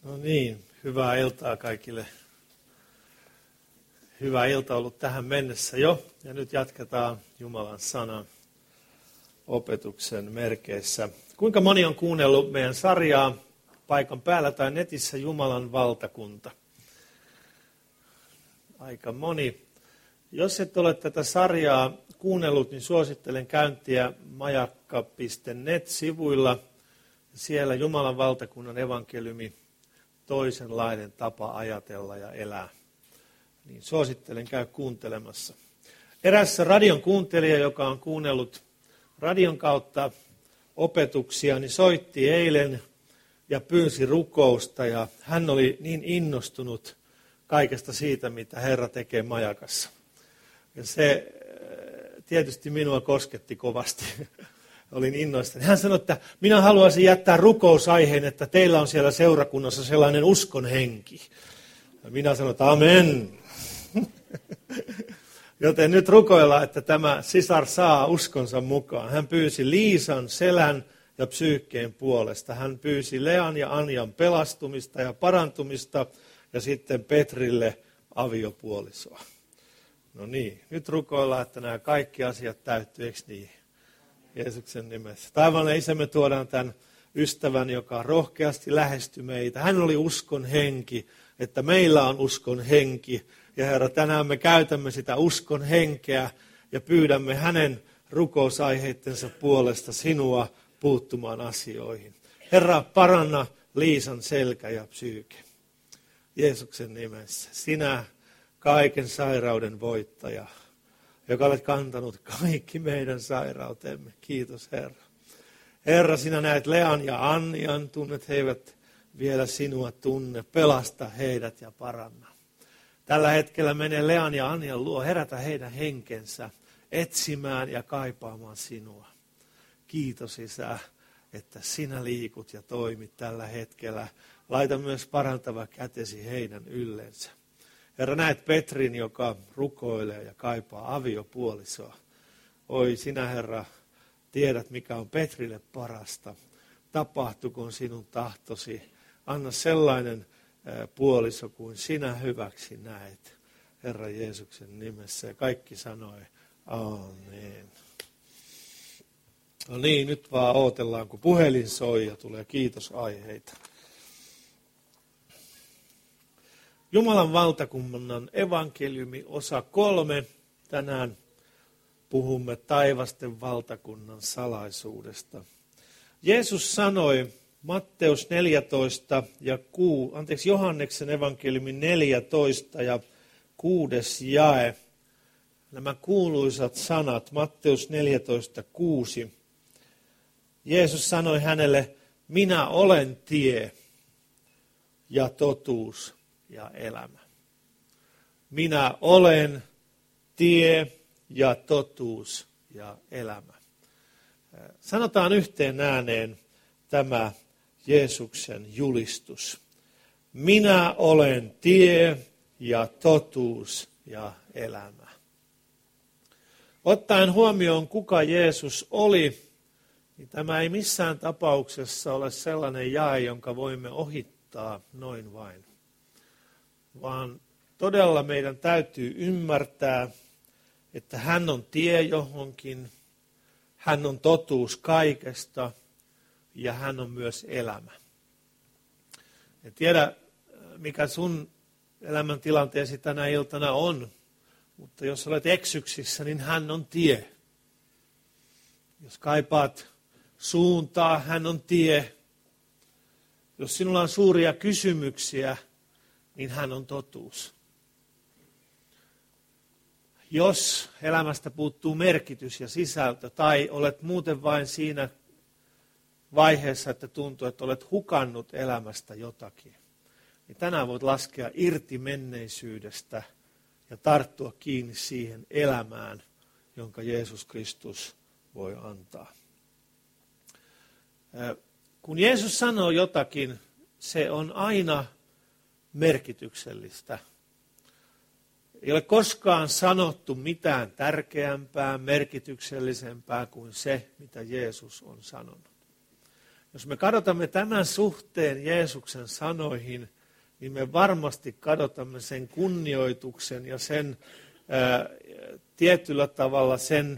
No niin, hyvää iltaa kaikille. Hyvä ilta ollut tähän mennessä jo, ja nyt jatketaan Jumalan sanan opetuksen merkeissä. Kuinka moni on kuunnellut meidän sarjaa paikan päällä tai netissä Jumalan valtakunta? Aika moni. Jos et ole tätä sarjaa kuunnellut, niin suosittelen käyntiä majakka.net-sivuilla. Siellä Jumalan valtakunnan evankeliumi, toisenlainen tapa ajatella ja elää. Niin suosittelen käy kuuntelemassa. Eräs radion kuuntelija, joka on kuunnellut radion kautta opetuksia, niin soitti eilen ja pyysi rukousta. Ja hän oli niin innostunut kaikesta siitä, mitä Herra tekee majakassa. Ja se tietysti minua kosketti kovasti. Olin innoissani. Hän sanoi, että minä haluaisin jättää rukousaiheen, että teillä on siellä seurakunnassa sellainen uskon henki. Ja minä sanoin, että amen. Joten nyt rukoillaan, että tämä sisar saa uskonsa mukaan. Hän pyysi Liisan, Selän ja Psyykkeen puolesta. Hän pyysi Lean ja Anjan pelastumista ja parantumista ja sitten Petrille aviopuolisoa. No niin, nyt rukoillaan, että nämä kaikki asiat täyttyy, eikö niin? Jeesuksen nimessä. Taivaallinen Isä, me tuodaan tämän ystävän, joka rohkeasti lähestyi meitä. Hän oli uskon henki, että meillä on uskon henki. Ja Herra, tänään me käytämme sitä uskon henkeä ja pyydämme hänen rukousaiheittensa puolesta sinua puuttumaan asioihin. Herra, paranna Liisan selkä ja psyyke. Jeesuksen nimessä. Sinä kaiken sairauden voittaja, joka olet kantanut kaikki meidän sairautemme. Kiitos Herra. Herra, sinä näet Lean ja Anjan, tunnet he eivät vielä sinua tunne. Pelasta heidät ja paranna. Tällä hetkellä mene Lean ja Anjan luo, herätä heidän henkensä etsimään ja kaipaamaan sinua. Kiitos Isä, että sinä liikut ja toimit tällä hetkellä. Laita myös parantava kätesi heidän yllensä. Herra, näet Petrin, joka rukoilee ja kaipaa aviopuolisoa. Oi sinä, Herra, tiedät mikä on Petrille parasta. Tapahtukoon sinun tahtosi. Anna sellainen puoliso kuin sinä hyväksi näet. Herra Jeesuksen nimessä. Ja kaikki sanoi, amen. No niin, nyt vaan odotellaan, kun puhelin soi ja tulee kiitosaiheita. Jumalan valtakunnan evankeliumi osa 3. Tänään puhumme taivasten valtakunnan salaisuudesta. Jeesus sanoi Matteus 14 ja Johanneksen evankeliumin 14 ja 6. jae. Nämä kuuluisat sanat, Matteus 14:6. Jeesus sanoi hänelle, minä olen tie ja totuus ja elämä. Minä olen tie ja totuus ja elämä. Sanotaan yhteen ääneen tämä Jeesuksen julistus. Minä olen tie ja totuus ja elämä. Ottaen huomioon, kuka Jeesus oli, niin tämä ei missään tapauksessa ole sellainen jae, jonka voimme ohittaa noin vain. Vaan todella meidän täytyy ymmärtää, että hän on tie johonkin, hän on totuus kaikesta ja hän on myös elämä. En tiedä, mikä sun elämäntilanteesi tänä iltana on, mutta jos olet eksyksissä, niin hän on tie. Jos kaipaat suuntaa, hän on tie. Jos sinulla on suuria kysymyksiä, niin hän on totuus. Jos elämästä puuttuu merkitys ja sisältö, tai olet muuten vain siinä vaiheessa, että tuntuu, että olet hukannut elämästä jotakin, niin tänään voit laskea irti menneisyydestä ja tarttua kiinni siihen elämään, jonka Jeesus Kristus voi antaa. Kun Jeesus sanoo jotakin, se on aina merkityksellistä. Ei ole koskaan sanottu mitään tärkeämpää, merkityksellisempää kuin se, mitä Jeesus on sanonut. Jos me kadotamme tämän suhteen Jeesuksen sanoihin, niin me varmasti kadotamme sen kunnioituksen ja sen tietyllä tavalla sen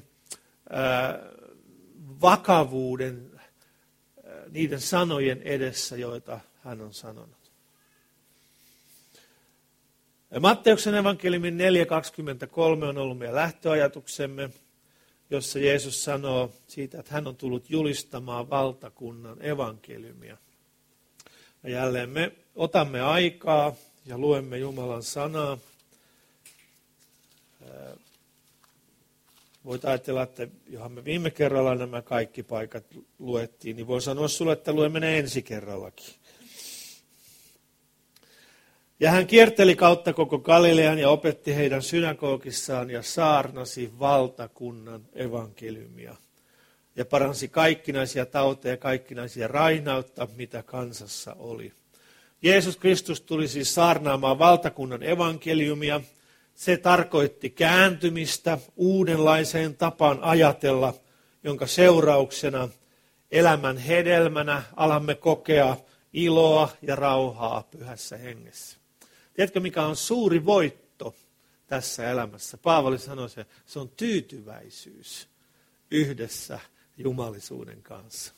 vakavuuden niiden sanojen edessä, joita hän on sanonut. Matteuksen evankeliumin 4.23 on ollut meidän lähtöajatuksemme, jossa Jeesus sanoo siitä, että hän on tullut julistamaan valtakunnan evankeliumia. Ja jälleen me otamme aikaa ja luemme Jumalan sanaa. Voit ajatella, että johan me viime kerralla nämä kaikki paikat luettiin, niin voi sanoa sulle, että luemme ne ensi kerrallakin. Ja hän kierteli kautta koko Galilean ja opetti heidän synagogissaan ja saarnasi valtakunnan evankeliumia. Ja paransi kaikkinaisia tauteja ja kaikkinaisia rainautta, mitä kansassa oli. Jeesus Kristus tuli siis saarnaamaan valtakunnan evankeliumia. Se tarkoitti kääntymistä uudenlaiseen tapaan ajatella, jonka seurauksena elämän hedelmänä alamme kokea iloa ja rauhaa pyhässä hengessä. Tiedätkö, mikä on suuri voitto tässä elämässä? Paavali sanoi se on tyytyväisyys yhdessä jumalisuuden kanssa.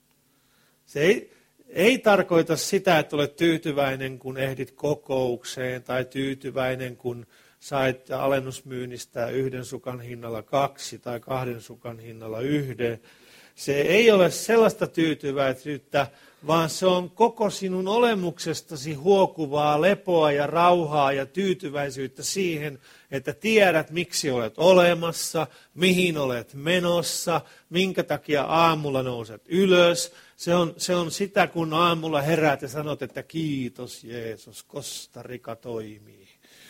Se ei tarkoita sitä, että olet tyytyväinen, kun ehdit kokoukseen, tai tyytyväinen, kun sait alennusmyynnistä 1 sukan hinnalla 2 tai 2 sukan hinnalla 1. Se ei ole sellaista tyytyväisyyttä, vaan se on koko sinun olemuksestasi huokuvaa lepoa ja rauhaa ja tyytyväisyyttä siihen, että tiedät, miksi olet olemassa, mihin olet menossa, minkä takia aamulla nouset ylös. Se on sitä, kun aamulla heräät ja sanot, että kiitos Jeesus, Costa Rica toimii.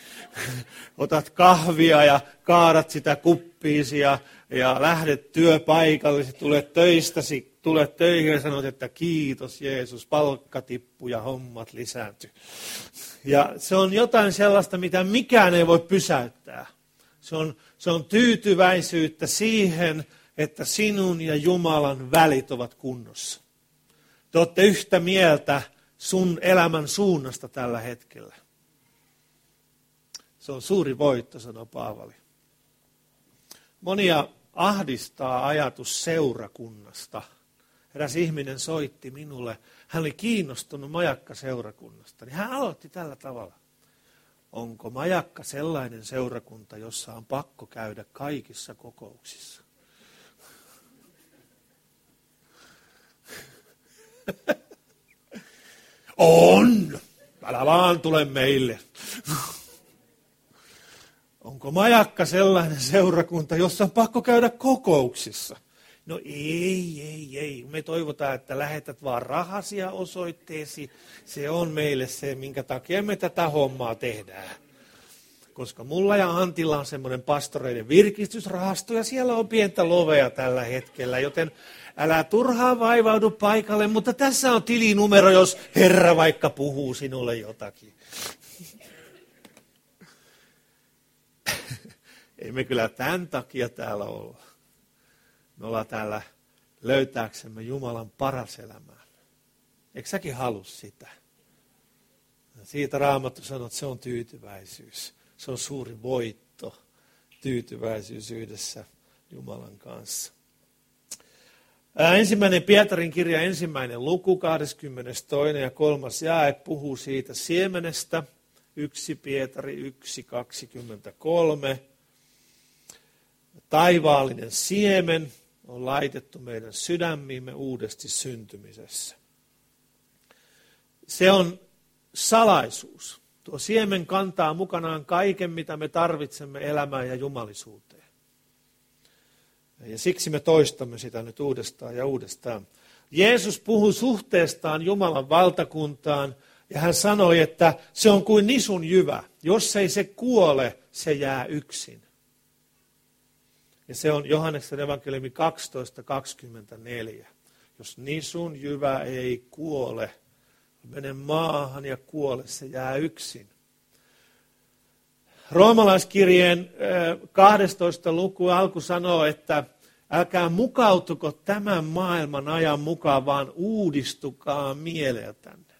Otat kahvia ja kaadat sitä kuppiisi ja lähdet työpaikalle, tulet töihin ja sanot, että kiitos Jeesus, palkka tippuu ja hommat lisääntyy. Ja se on jotain sellaista, mitä mikään ei voi pysäyttää. Se on tyytyväisyyttä siihen, että sinun ja Jumalan välit ovat kunnossa. Te olette yhtä mieltä sun elämän suunnasta tällä hetkellä. Se on suuri voitto, sanoo Paavali. Monia ahdistaa ajatus seurakunnasta. Eräs ihminen soitti minulle, hän oli kiinnostunut majakkaseurakunnasta, niin hän aloitti tällä tavalla. Onko majakka sellainen seurakunta, jossa on pakko käydä kaikissa kokouksissa? On! Älä vaan tule meille. Onko majakka sellainen seurakunta, jossa on pakko käydä kokouksissa? No ei. Me toivotaan, että lähetät vaan rahasia osoitteesi. Se on meille se, minkä takia me tätä hommaa tehdään. Koska mulla ja Antilla on semmoinen pastoreiden virkistysrahasto ja siellä on pientä lovea tällä hetkellä, joten älä turhaan vaivaudu paikalle, mutta tässä on tilinumero, jos Herra vaikka puhuu sinulle jotakin. Ei me kyllä tämän takia täällä olla. Me ollaan täällä löytääksemme Jumalan paras elämää. Eikö säkin halua sitä? Siitä Raamattu sanoo, että se on tyytyväisyys. Se on suuri voitto, tyytyväisyys yhdessä Jumalan kanssa. Ensimmäinen Pietarin kirja, 1. luku, 22. ja 3. jae puhuu siitä siemenestä. 1 Pietari 1, 23. Taivaallinen siemen on laitettu meidän sydämiimme uudesti syntymisessä. Se on salaisuus. Tuo siemen kantaa mukanaan kaiken, mitä me tarvitsemme elämään ja jumalisuuteen. Ja siksi me toistamme sitä nyt uudestaan ja uudestaan. Jeesus puhui suhteestaan Jumalan valtakuntaan ja hän sanoi, että se on kuin nisun jyvä. Jos ei se kuole, se jää yksin. Ja se on Johanneksen evankeliumi 12:24. Jos nisun jyvä ei kuole, mene maahan ja kuole, se jää yksin. Roomalaiskirjeen 12. luku alku sanoo, että Älkää mukautuko tämän maailman ajan mukaan, vaan uudistukaa mieleltänne.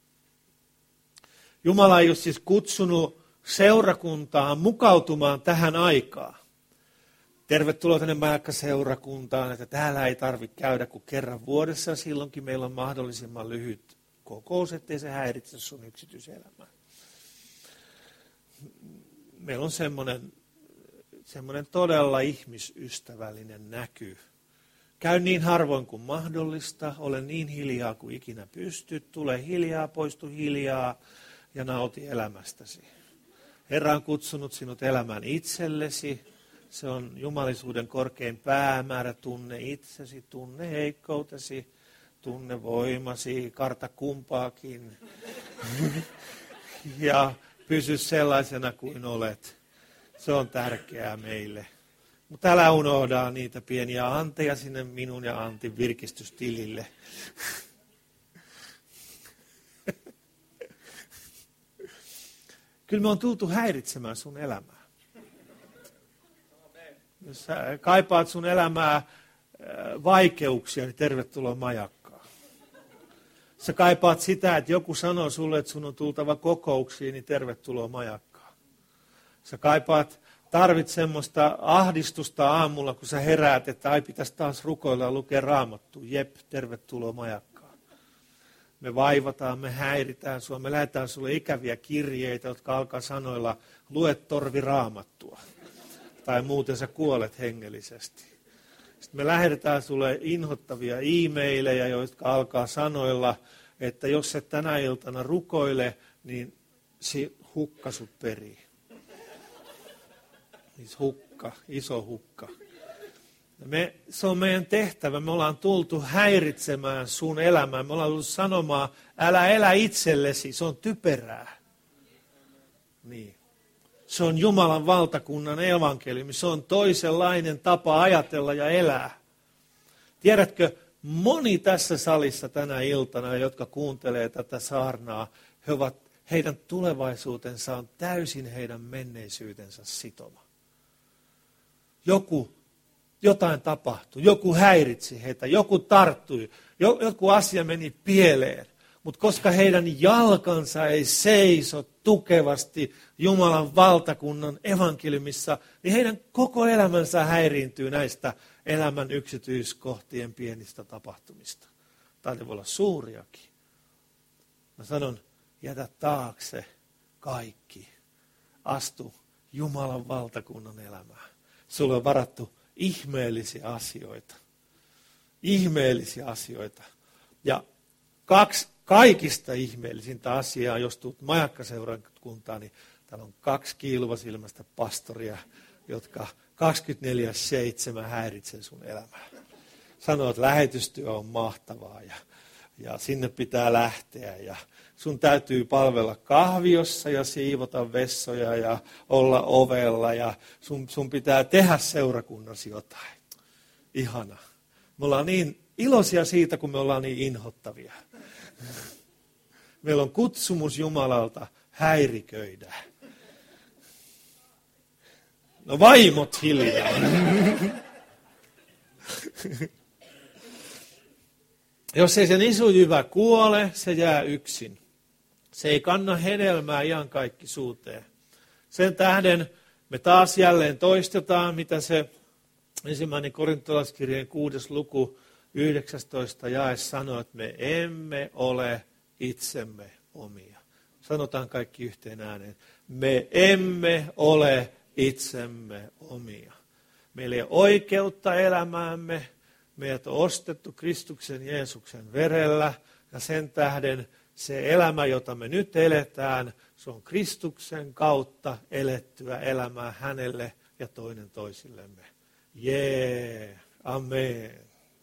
Jumala ei ole siis kutsunut seurakuntaa mukautumaan tähän aikaan. Tervetuloa tänne Majakka-seurakuntaan, että täällä ei tarvitse käydä kuin kerran vuodessa, ja silloinkin meillä on mahdollisimman lyhyt kokous, ettei se häiritse sun yksityiselämää. Meillä on semmoinen todella ihmisystävällinen näky. Käy niin harvoin kuin mahdollista, ole niin hiljaa kuin ikinä pystyt, tule hiljaa, poistu hiljaa ja nauti elämästäsi. Herra on kutsunut sinut elämään itsellesi. Se on jumalisuuden korkein päämäärä. Tunne itsesi, tunne heikkoutesi, tunne voimasi, karta kumpaakin. Ja pysy sellaisena kuin olet. Se on tärkeää meille. Mutta älä unohda niitä pieniä anteja sinne minun ja Antin virkistystilille. Kyllä me on tultu häiritsemään sun elämää. Jos sä kaipaat sun elämää vaikeuksia, niin tervetuloa Majakkaan. Sä kaipaat sitä, että joku sanoo sulle, että sun on tultava kokouksiin, niin tervetuloa Majakkaan. Sä tarvit semmoista ahdistusta aamulla, kun sä heräät, että ai pitäisi taas rukoilla ja lukea Raamattua. Jep, tervetuloa Majakkaan. Me vaivataan, me häiritään sua, me lähetään sulle ikäviä kirjeitä, jotka alkaa sanoilla, lue torvi Raamattua. Tai muuten sä kuolet hengellisesti. Sitten me lähetetään sulle inhottavia e-maileja, jotka alkaa sanoilla, että jos et tänä iltana rukoile, niin hukka sut perii. Siis hukka, iso hukka. Se on meidän tehtävä. Me ollaan tultu häiritsemään sun elämää. Me ollaan tullut sanomaan, älä elä itsellesi, se on typerää. Niin. Se on Jumalan valtakunnan evankeliumi. Se on toisenlainen tapa ajatella ja elää. Tiedätkö, moni tässä salissa tänä iltana, jotka kuuntelee tätä saarnaa, heidän tulevaisuutensa on täysin heidän menneisyytensä sitoma. Jotain tapahtui, joku häiritsi heitä, joku tarttui, joku asia meni pieleen. Mutta koska heidän jalkansa ei seiso tukevasti Jumalan valtakunnan evankeliumissa, niin heidän koko elämänsä häiriintyy näistä elämän yksityiskohtien pienistä tapahtumista. Tai ne voi olla suuriakin. Mä sanon, jätä taakse kaikki. Astu Jumalan valtakunnan elämään. Sulle on varattu ihmeellisiä asioita. Ihmeellisiä asioita. Ja kaikista ihmeellisintä asiaa, jos tulet Majakka-seurakuntaan, niin täällä on 2 kiiluvasilmäistä pastoria, jotka 24/7 häiritsee sun elämää. Sanoo, että lähetystyö on mahtavaa ja sinne pitää lähteä ja sun täytyy palvella kahviossa ja siivota vessoja ja olla ovella ja sun pitää tehdä seurakunnassa jotain. Ihana. Me ollaan niin iloisia siitä, kun me ollaan niin inhottavia. Meillä on kutsumus Jumalalta häiriköidä. No vaimot hiljaa. Jos ei sen isujyvä kuole, se jää yksin. Se ei kanna hedelmää iankaikkisuuteen. Sen tähden me taas jälleen toistetaan, mitä se 1. Korintolaiskirjeen 6. luku 19 jae sanoo, että me emme ole itsemme omia. Sanotaan kaikki yhteen ääneen. Me emme ole itsemme omia. Meillä ei ole oikeutta elämäämme. Meidät on ostettu Kristuksen Jeesuksen verellä ja sen tähden se elämä, jota me nyt eletään, se on Kristuksen kautta elettyä elämää hänelle ja toinen toisillemme. Jee, amen.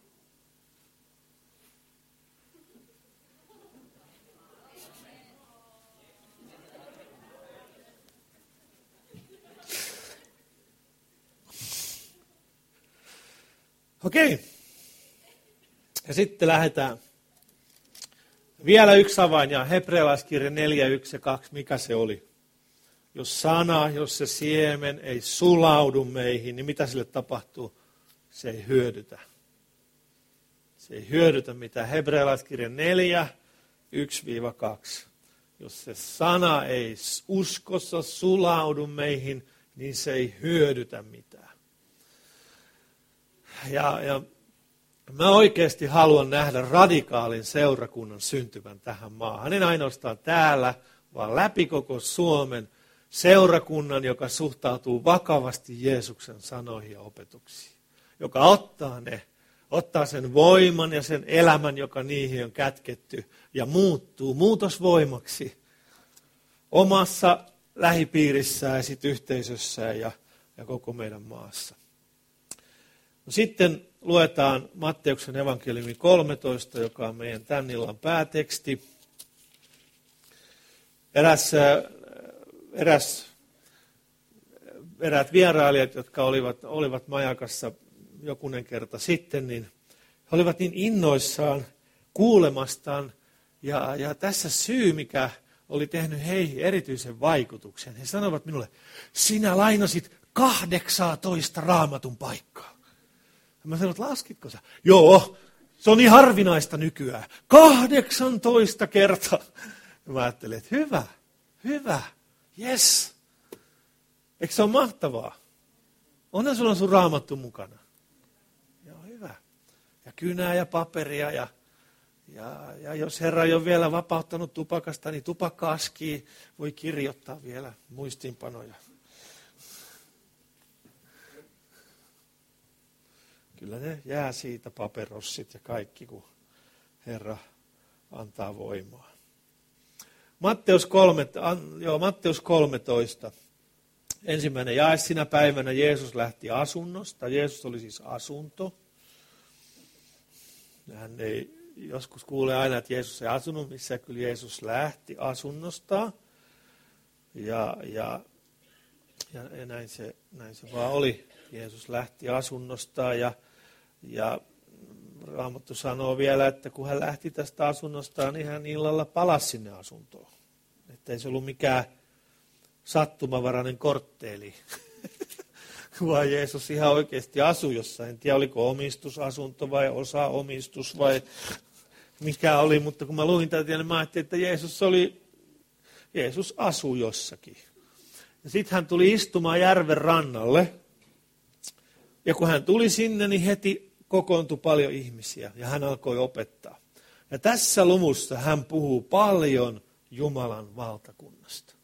Okei. Ja sitten lähdetään. Vielä yksi avain ja Hebrealaiskirja 4, 1 ja 2, mikä se oli? Jos sana, jos se siemen ei sulaudu meihin, niin mitä sille tapahtuu? se ei hyödytä. Se ei hyödytä mitä Hebrealaiskirja 4, 1-2. Jos se sana ei uskossa sulaudu meihin, niin se ei hyödytä mitään. Ja mä oikeasti haluan nähdä radikaalin seurakunnan syntyvän tähän maahan. En ainoastaan täällä, vaan läpi koko Suomen seurakunnan, joka suhtautuu vakavasti Jeesuksen sanoihin ja opetuksiin. Joka ottaa sen voiman ja sen elämän, joka niihin on kätketty, ja muuttuu muutosvoimaksi omassa lähipiirissään ja sit yhteisössään ja koko meidän maassa. No sitten luetaan Matteuksen evankeliumi 13, joka on meidän tämän illan pääteksti. Eräät vierailijat, jotka olivat majakassa jokunen kerta sitten, niin he olivat niin innoissaan kuulemastaan. Ja tässä syy, mikä oli tehnyt heihin erityisen vaikutuksen. He sanoivat minulle, sinä lainasit 18 raamatun paikkaa. Ja mä sanoin, laskitko sä? Joo, se on niin harvinaista nykyään. 18 kertaa. Ja mä ajattelin, että hyvä, yes. Eikö se ole mahtavaa? Onhan sulla sun raamattu mukana. Joo, hyvä. Ja kynää ja paperia ja jos Herra ei ole vielä vapauttanut tupakasta, niin tupakka-askiin voi kirjoittaa vielä muistiinpanoja. Kyllä ne jää siitä paperossit ja kaikki, kun Herra antaa voimaa. Matteus 13. Ensimmäinen jae sinä päivänä Jeesus lähti asunnosta. Jeesus oli siis asunto. Hän ei joskus kuulee aina, että Jeesus ei asunut missään. Kyllä Jeesus lähti asunnostaan. Ja näin se vaan oli. Jeesus lähti asunnostaan ja Raamattu sanoo vielä, että kun hän lähti tästä asunnostaan, niin hän illalla palasi sinne asuntoon. Että ei se ollut mikään sattumavarainen kortteeli, vaan Jeesus ihan oikeasti asui jossain. En tiedä, oliko omistusasunto vai osaomistus vai mikä oli, mutta kun mä luin tätä, niin mä ajattelin, että Jeesus asui jossakin. Ja sitten hän tuli istumaan järven rannalle. Ja kun hän tuli sinne, niin heti kokoontui paljon ihmisiä ja hän alkoi opettaa. Ja tässä luvussa hän puhuu paljon Jumalan valtakunnasta.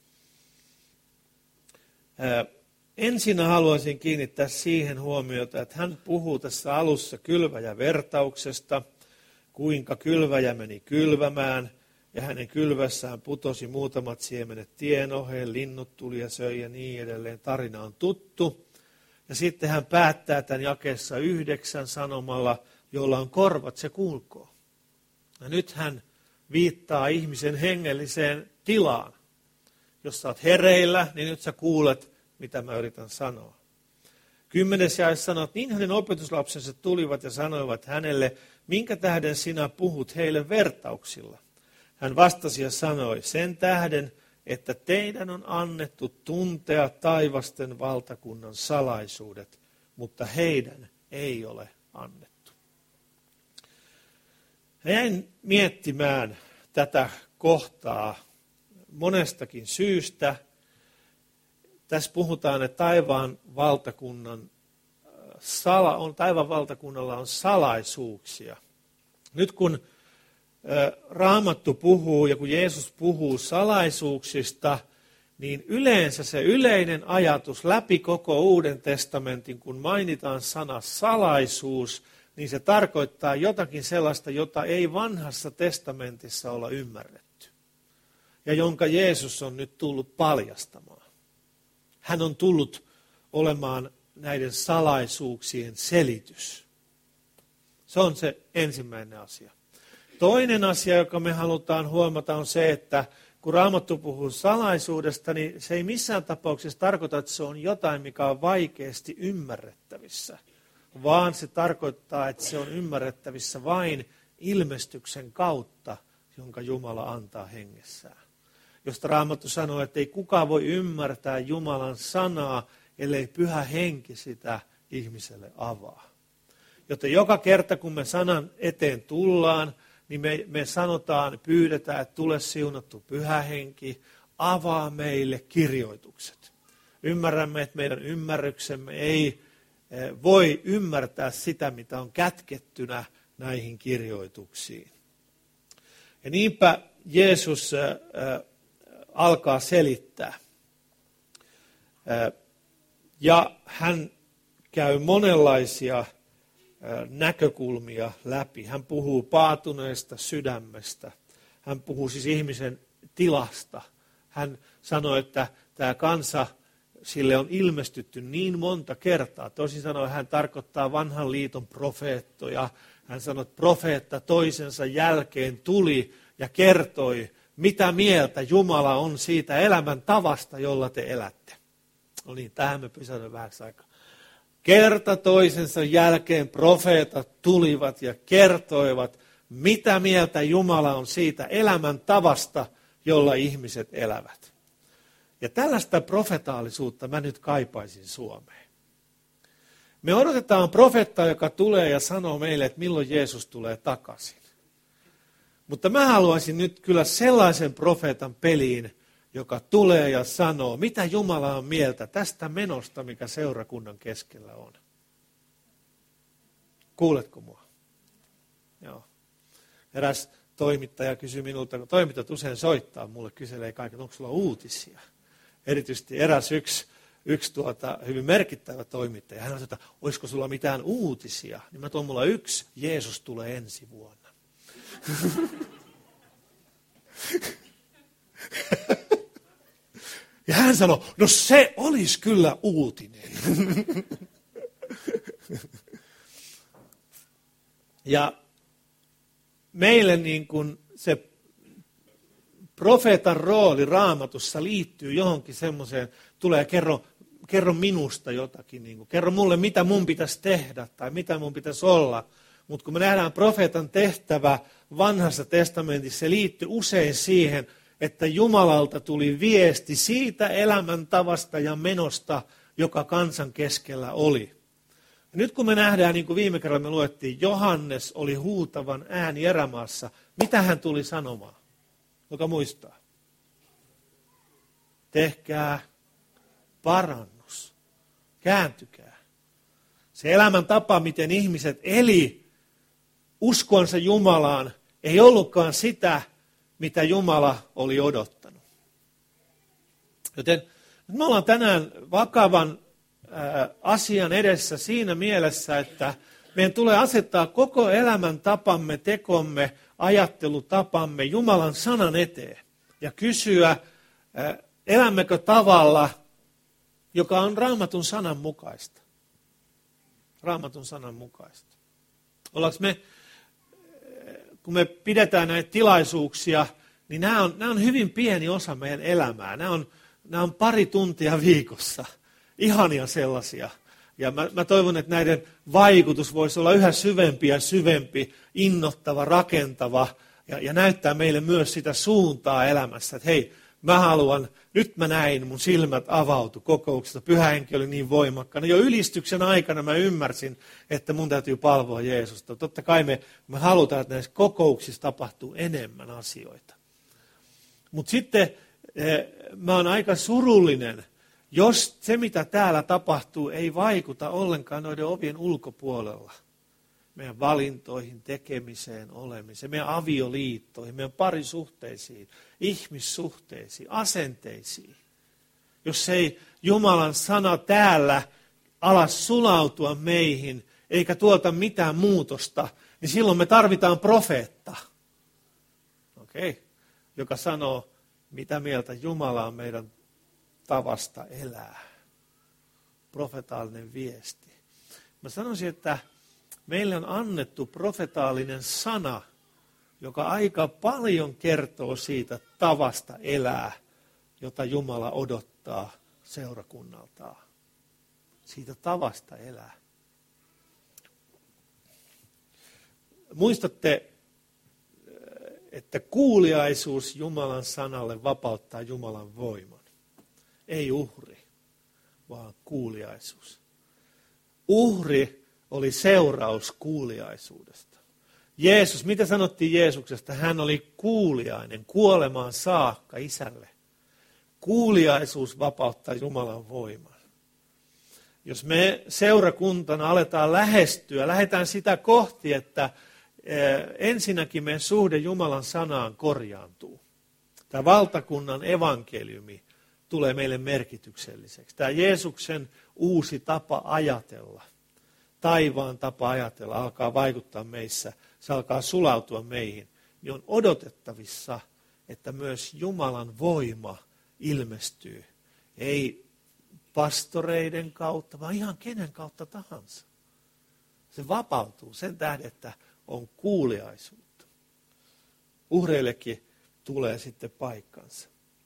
Ensinnä haluaisin kiinnittää siihen huomiota, että hän puhuu tässä alussa kylväjävertauksesta, kuinka kylväjä meni kylvämään ja hänen kylvässään putosi muutamat siemenet tien oheen, linnut tuli ja söi ja niin edelleen. Tarina on tuttu. Ja sitten hän päättää tämän jakeessa 9 sanomalla, jolla on korvat, se kuulkoo. Ja nyt hän viittaa ihmisen hengelliseen tilaan. Jos sä oot hereillä, niin nyt sä kuulet, mitä mä yritän sanoa. 10. jae sanoo, että niin hänen opetuslapsensa tulivat ja sanoivat hänelle, minkä tähden sinä puhut heille vertauksilla? Hän vastasi ja sanoi, sen tähden, että teidän on annettu tuntea taivasten valtakunnan salaisuudet, mutta heidän ei ole annettu. Jäin miettimään tätä kohtaa monestakin syystä. Tässä puhutaan, että taivaan valtakunnalla on salaisuuksia. Nyt kun Raamattu puhuu ja kun Jeesus puhuu salaisuuksista, niin yleensä se yleinen ajatus läpi koko Uuden testamentin, kun mainitaan sana salaisuus, niin se tarkoittaa jotakin sellaista, jota ei vanhassa testamentissa olla ymmärretty. Ja jonka Jeesus on nyt tullut paljastamaan. Hän on tullut olemaan näiden salaisuuksien selitys. Se on se ensimmäinen asia. Toinen asia, joka me halutaan huomata, on se, että kun Raamattu puhuu salaisuudesta, niin se ei missään tapauksessa tarkoita, että se on jotain, mikä on vaikeasti ymmärrettävissä, vaan se tarkoittaa, että se on ymmärrettävissä vain ilmestyksen kautta, jonka Jumala antaa hengessään. Josta Raamattu sanoo, että ei kukaan voi ymmärtää Jumalan sanaa, ellei Pyhä Henki sitä ihmiselle avaa. Joten joka kerta, kun me sanan eteen tullaan, niin me sanotaan, pyydetään, että tule siunattu Pyhä Henki, avaa meille kirjoitukset. Ymmärrämme, että meidän ymmärryksemme ei voi ymmärtää sitä, mitä on kätkettynä näihin kirjoituksiin. Ja niinpä Jeesus alkaa selittää. Ja hän käy monenlaisia näkökulmia läpi. Hän puhuu paatuneesta sydämestä. Hän puhuu siis ihmisen tilasta. Hän sanoi, että tämä kansa, sille on ilmestytty niin monta kertaa. Toisin sanoen hän tarkoittaa vanhan liiton profeettoja. Hän sanoi, että profeetta toisensa jälkeen tuli ja kertoi, mitä mieltä Jumala on siitä elämäntavasta, jolla te elätte. No niin, tähän me pysähdään vähäksi aikaa. Kerta toisensa jälkeen profeetat tulivat ja kertoivat, mitä mieltä Jumala on siitä elämäntavasta, jolla ihmiset elävät. Ja tällaista profetaalisuutta mä nyt kaipaisin Suomeen. Me odotetaan profeettaa, joka tulee ja sanoo meille, että milloin Jeesus tulee takaisin. Mutta mä haluaisin nyt kyllä sellaisen profeetan peliin, joka tulee ja sanoo, mitä Jumala on mieltä tästä menosta, mikä seurakunnan keskellä on. Kuuletko mua? Joo. Eräs toimittaja kysyi minulta, kun toimittajat usein soittaa mulle, kyselee kaiken, onko sulla uutisia? Erityisesti eräs yksi hyvin merkittävä toimittaja. Hän sanoi, että olisiko sulla mitään uutisia? Niin mä tuon mulla yksi, Jeesus tulee ensi vuonna. Ja hän sanoi, no se olisi kyllä uutinen. Ja meille niin kuin se profeetan rooli Raamatussa liittyy johonkin semmoiseen, tulee kerro minusta jotakin, niin kuin, kerro mulle mitä mun pitäisi tehdä tai mitä mun pitäisi olla. Mutta kun me nähdään profeetan tehtävä vanhassa testamentissa, se liittyy usein siihen, että Jumalalta tuli viesti siitä elämäntavasta ja menosta, joka kansan keskellä oli. Ja nyt kun me nähdään, niin kuin viime kerralla me luettiin, Johannes oli huutavan ääni erämaassa. Mitä hän tuli sanomaan? Joka muistaa? Tehkää parannus. Kääntykää. Se elämäntapa, miten ihmiset eli uskonsa Jumalaan, ei ollutkaan sitä, mitä Jumala oli odottanut. Joten me ollaan tänään vakavan asian edessä siinä mielessä, että meidän tulee asettaa koko elämäntapamme, tekomme, ajattelutapamme Jumalan sanan eteen ja kysyä, elämmekö tavalla, joka on Raamatun sanan mukaista. Raamatun sanan mukaista. Ollaanko me, kun me pidetään näitä tilaisuuksia, niin nämä on hyvin pieni osa meidän elämää. Nämä on pari tuntia viikossa. Ihania sellaisia. Ja mä toivon, että näiden vaikutus voisi olla yhä syvempi ja syvempi, innoittava, rakentava ja näyttää meille myös sitä suuntaa elämässä. Että hei, nyt mä näin, mun silmät avautu kokouksesta. Pyhä Henki oli niin voimakkaana. Jo ylistyksen aikana mä ymmärsin, että mun täytyy palvoa Jeesusta. Totta kai me halutaan, että näissä kokouksissa tapahtuu enemmän asioita. Mutta sitten mä oon aika surullinen, jos se, mitä täällä tapahtuu, ei vaikuta ollenkaan noiden ovien ulkopuolella. Meidän valintoihin, tekemiseen, olemiseen, meidän avioliittoihin, meidän parisuhteisiin, ihmissuhteisiin, asenteisiin. Jos ei Jumalan sana täällä ala sulautua meihin, eikä tuota mitään muutosta, niin silloin me tarvitaan profeetta. Joka sanoo, mitä mieltä Jumala on meidän tavasta elää. Profetaalinen viesti. Mä sanoisin, että meille on annettu profetaalinen sana, joka aika paljon kertoo siitä tavasta elää, jota Jumala odottaa seurakunnaltaan. Siitä tavasta elää. Muistatte, että kuuliaisuus Jumalan sanalle vapauttaa Jumalan voiman. Ei uhri, vaan kuuliaisuus. Uhri oli seuraus kuuliaisuudesta. Jeesus, mitä sanottiin Jeesuksesta? Hän oli kuuliainen kuolemaan saakka isälle. Kuuliaisuus vapauttaa Jumalan voiman. Jos me seurakuntana aletaan lähdetään sitä kohti, että ensinnäkin meidän suhde Jumalan sanaan korjaantuu. Tämä valtakunnan evankeliumi tulee meille merkitykselliseksi. Tämä Jeesuksen uusi tapa ajatella, taivaan tapa ajatella, alkaa vaikuttaa meissä, se alkaa sulautua meihin. Niin on odotettavissa, että myös Jumalan voima ilmestyy. Ei pastoreiden kautta, vaan ihan kenen kautta tahansa. Se vapautuu sen tähden, että on kuuliaisuutta. Uhreillekin tulee sitten paikkansa.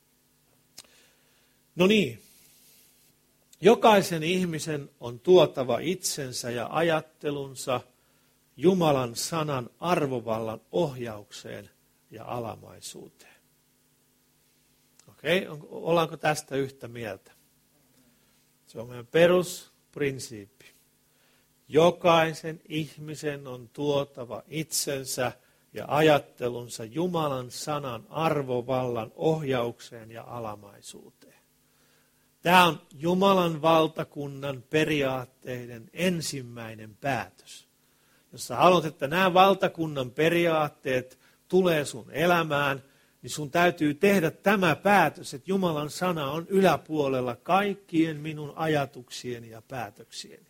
No niin, jokaisen ihmisen on tuotava itsensä ja ajattelunsa Jumalan sanan arvovallan ohjaukseen ja alamaisuuteen. Okei, ollaanko tästä yhtä mieltä? Se on meidän perusprinsiippi. Jokaisen ihmisen on tuotava itsensä ja ajattelunsa Jumalan sanan arvovallan ohjaukseen ja alamaisuuteen. Tämä on Jumalan valtakunnan periaatteiden ensimmäinen päätös. Jos sä haluat, että nämä valtakunnan periaatteet tulee sun elämään, niin sun täytyy tehdä tämä päätös, että Jumalan sana on yläpuolella kaikkien minun ajatuksieni ja päätöksieni.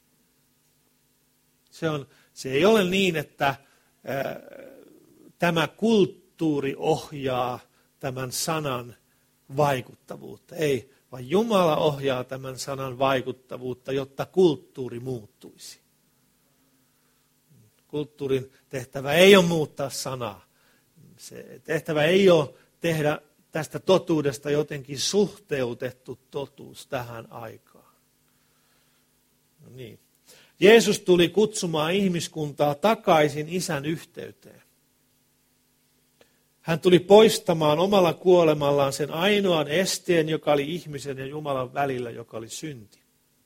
Se ei ole niin, että tämä kulttuuri ohjaa tämän sanan vaikuttavuutta. Ei, vaan Jumala ohjaa tämän sanan vaikuttavuutta, jotta kulttuuri muuttuisi. Kulttuurin tehtävä ei ole muuttaa sanaa. Se tehtävä ei ole tehdä tästä totuudesta jotenkin suhteutettu totuus tähän aikaan. No niin. Jeesus tuli kutsumaan ihmiskuntaa takaisin Isän yhteyteen. Hän tuli poistamaan omalla kuolemallaan sen ainoan esteen, joka oli ihmisen ja Jumalan välillä, joka oli synti.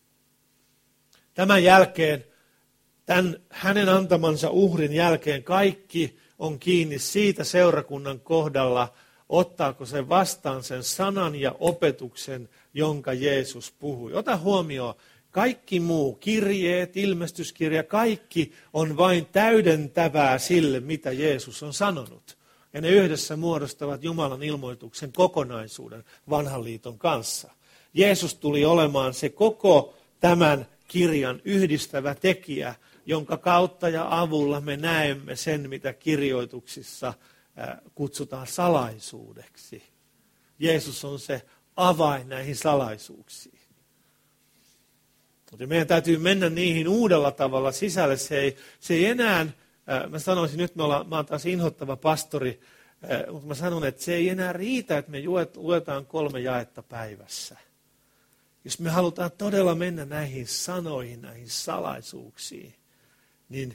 Tämän jälkeen, hänen antamansa uhrin jälkeen, kaikki on kiinni siitä seurakunnan kohdalla, ottaako se vastaan sen sanan ja opetuksen, jonka Jeesus puhui. Ota huomioon, kaikki muu, kirjeet, ilmestyskirja, kaikki on vain täydentävää sille, mitä Jeesus on sanonut. Ja ne yhdessä muodostavat Jumalan ilmoituksen kokonaisuuden vanhan liiton kanssa. Jeesus tuli olemaan se koko tämän kirjan yhdistävä tekijä, jonka kautta ja avulla me näemme sen, mitä kirjoituksissa kutsutaan salaisuudeksi. Jeesus on se avain näihin salaisuuksiin. Mutta meidän täytyy mennä niihin uudella tavalla sisälle. Se ei enää, mä sanoisin nyt, mä oon taas inhottava pastori, mutta mä sanon, että se ei enää riitä, että me luetaan 3 jaetta päivässä. Jos me halutaan todella mennä näihin sanoihin, näihin salaisuuksiin, niin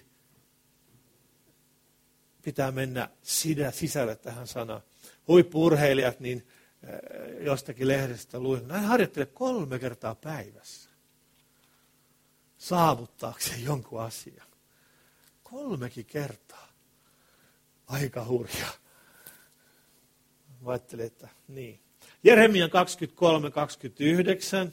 pitää mennä sisälle tähän sanaan. Huippu-urheilijat, niin jostakin lehdestä luin, näin harjoittele 3 kertaa päivässä saavuttaakseen jonkun asian. 3 kertaa. Aika hurjaa. Mä ajattelin, että niin. Jeremian 23:29.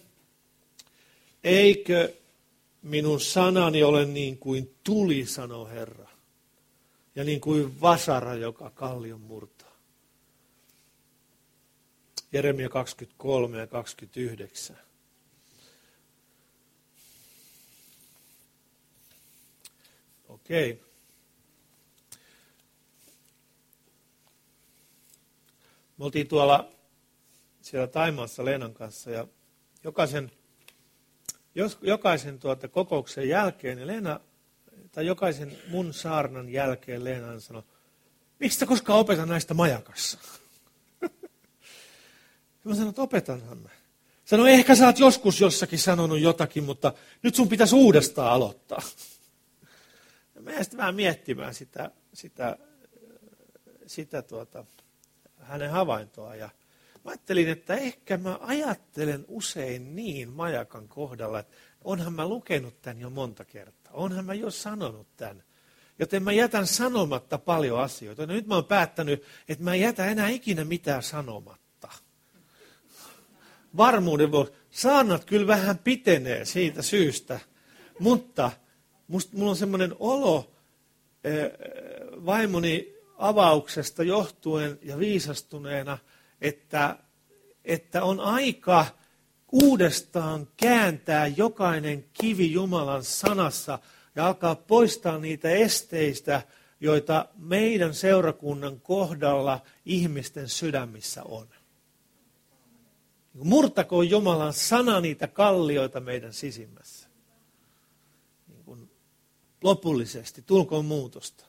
Eikö minun sanani ole niin kuin tuli, sanoo Herra, ja niin kuin vasara, joka kallion murtaa. Jeremia 23 ja 29. Okei. Me oltiin siellä Thaimaassa Leenan kanssa ja jokaisen kokouksen jälkeen, niin jokaisen mun saarnan jälkeen Leena sanoi, miksi sä koskaan opeta näistä majakassa? Mä sanoin, että opetanhan mä. Sanoin, ehkä sä oot joskus jossakin sanonut jotakin, mutta nyt sun pitäisi uudestaan aloittaa. Ja mä sitten vähän miettimään sitä hänen havaintoaan. Ja mä ajattelin, että ehkä mä ajattelen usein niin majakan kohdalla, että onhan mä lukenut tämän jo monta kertaa. Onhan mä jo sanonut tämän. Joten mä jätän sanomatta paljon asioita. Nyt mä oon päättänyt, että mä en jätä enää ikinä mitään sanomatta. Varmuuden vuoksi. Saarnat kyllä vähän pitenee siitä syystä, mutta mulla on semmoinen olo vaimoni avauksesta johtuen ja viisastuneena, että on aika uudestaan kääntää jokainen kivi Jumalan sanassa ja alkaa poistaa niitä esteistä, joita meidän seurakunnan kohdalla ihmisten sydämissä on. Murtakoon Jumalan sana niitä kallioita meidän sisimmässä. Lopullisesti, tulkoon muutosta.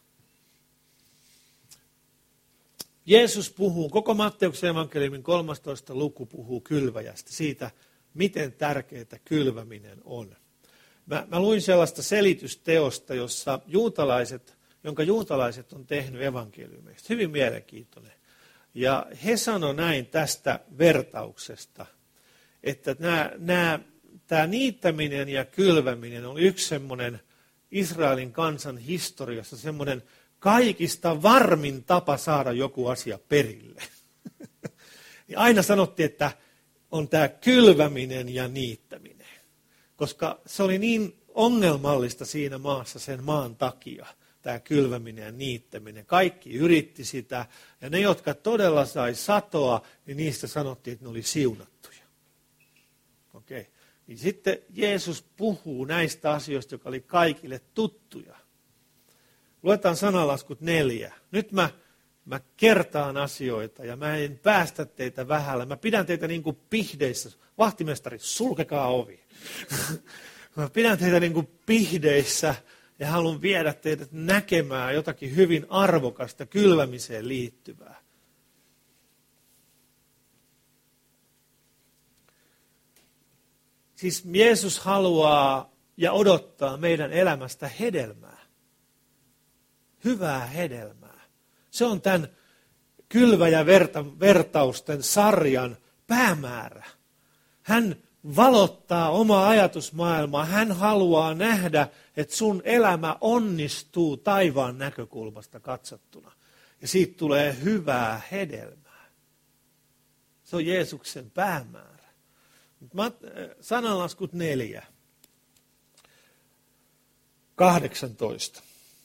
Jeesus puhuu, koko Matteuksen evankeliumin 13. luku puhuu kylväjästä, siitä miten tärkeää kylväminen on. Mä luin sellaista selitysteosta, jonka juutalaiset on tehnyt evankeliumeista. Hyvin mielenkiintoinen. Ja he sanoi näin tästä vertauksesta, että tämä niittäminen ja kylväminen on yksi semmoinen Israelin kansan historiassa semmoinen kaikista varmin tapa saada joku asia perille. Aina sanottiin, että on tämä kylväminen ja niittäminen, koska se oli niin ongelmallista siinä maassa sen maan takia, tämä kylväminen ja niittäminen. Kaikki yritti sitä, ja ne, jotka todella sai satoa, niin niistä sanottiin, että ne oli siunattuja. Okei. Niin sitten Jeesus puhuu näistä asioista, jotka oli kaikille tuttuja. Luetaan sananlaskut 4. Nyt mä kertaan asioita ja mä en päästä teitä vähällä. Mä pidän teitä niin kuin pihdeissä. Vahtimestari, sulkekaa ovi. Mä pidän teitä niin kuin pihdeissä ja haluan viedä teidät näkemään jotakin hyvin arvokasta kylvämiseen liittyvää. Siis Jeesus haluaa ja odottaa meidän elämästä hedelmää. Hyvää hedelmää. Se on tämän kylväjävertausten sarjan päämäärä. Hän valottaa omaa ajatusmaailmaa. Hän haluaa nähdä, että sun elämä onnistuu taivaan näkökulmasta katsottuna. Ja siitä tulee hyvää hedelmää. Se on Jeesuksen päämäärä. Sananlaskut 4. 18.